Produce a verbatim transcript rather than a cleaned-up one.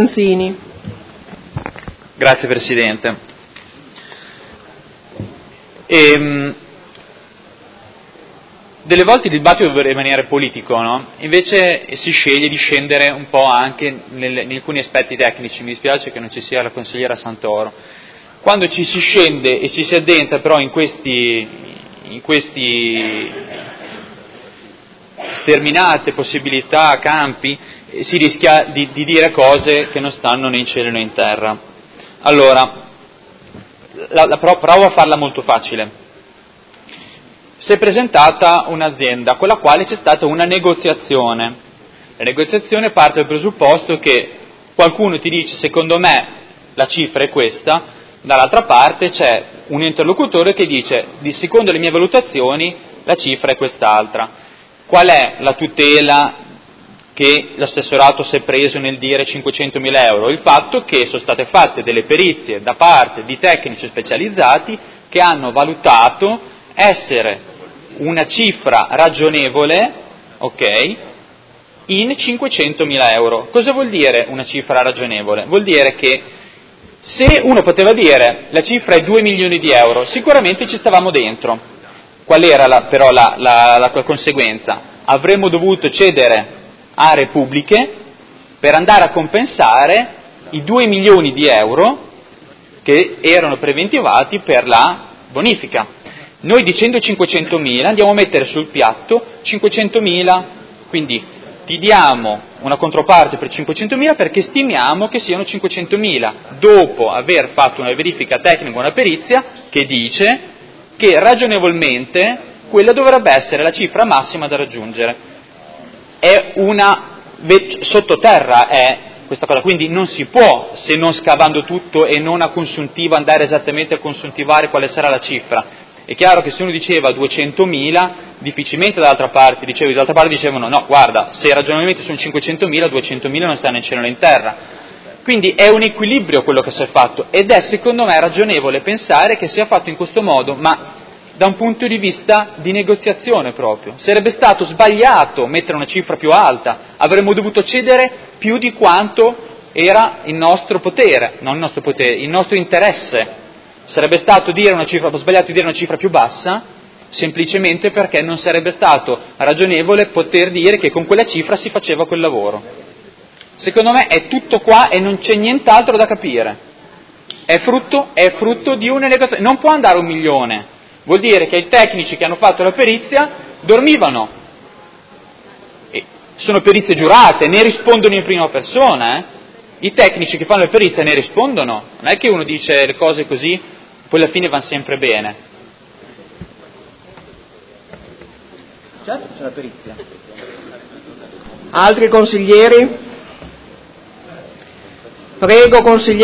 Anzini. Grazie Presidente. E, delle volte il dibattito dovrebbe rimanere politico, no? Invece si sceglie di scendere un po' anche nel, in alcuni aspetti tecnici. Mi dispiace che non ci sia la consigliera Santoro. Quando ci si scende e ci si addentra però in questi, in questi sterminate possibilità, campi, si rischia di, di dire cose che non stanno né in cielo né in terra. Allora, la, la provo a farla molto facile. Si è presentata un'azienda con la quale c'è stata una negoziazione. La negoziazione parte dal presupposto che qualcuno ti dice secondo me la cifra è questa, dall'altra parte c'è un interlocutore che dice di secondo le mie valutazioni la cifra è quest'altra. Qual è la tutela che l'assessorato si è preso nel dire cinquecentomila euro? Il fatto che sono state fatte delle perizie da parte di tecnici specializzati che hanno valutato essere una cifra ragionevole, ok, in cinquecentomila euro. Cosa vuol dire una cifra ragionevole? Vuol dire che se uno poteva dire la cifra è due milioni di euro, sicuramente ci stavamo dentro. Qual era la, però la, la, la, la conseguenza? Avremmo dovuto cedere aree pubbliche per andare a compensare i due milioni di euro che erano preventivati per la bonifica. Noi dicendo cinquecentomila andiamo a mettere sul piatto cinquecentomila, quindi ti diamo una controparte per cinquecentomila perché stimiamo che siano cinquecentomila, dopo aver fatto una verifica tecnica, una perizia che dice che ragionevolmente quella dovrebbe essere la cifra massima da raggiungere. È una sottoterra è questa cosa, quindi non si può, se non scavando tutto e non a consuntivo, andare esattamente a consuntivare quale sarà la cifra. È chiaro che se uno diceva duecentomila, difficilmente dall'altra parte, dicevo, dall'altra parte dicevano no, guarda, se ragionalmente sono cinquecentomila, duecentomila non stanno in cielo né in terra. Quindi è un equilibrio quello che si è fatto ed è secondo me ragionevole pensare che sia fatto in questo modo, ma da un punto di vista di negoziazione proprio. Sarebbe stato sbagliato mettere una cifra più alta, avremmo dovuto cedere più di quanto era il nostro potere, non il nostro potere, il nostro interesse. Sarebbe stato dire una cifra, sbagliato dire una cifra più bassa, semplicemente perché non sarebbe stato ragionevole poter dire che con quella cifra si faceva quel lavoro. Secondo me è tutto qua e non c'è nient'altro da capire. È frutto, è frutto di una negoziazione. Non può andare un milione. Vuol dire che i tecnici che hanno fatto la perizia dormivano. E sono perizie giurate, ne rispondono in prima persona, eh? I tecnici che fanno le perizie ne rispondono. Non è che uno dice le cose così, poi alla fine vanno sempre bene. Certo, c'è la perizia. Altri consiglieri? Prego, consigliere.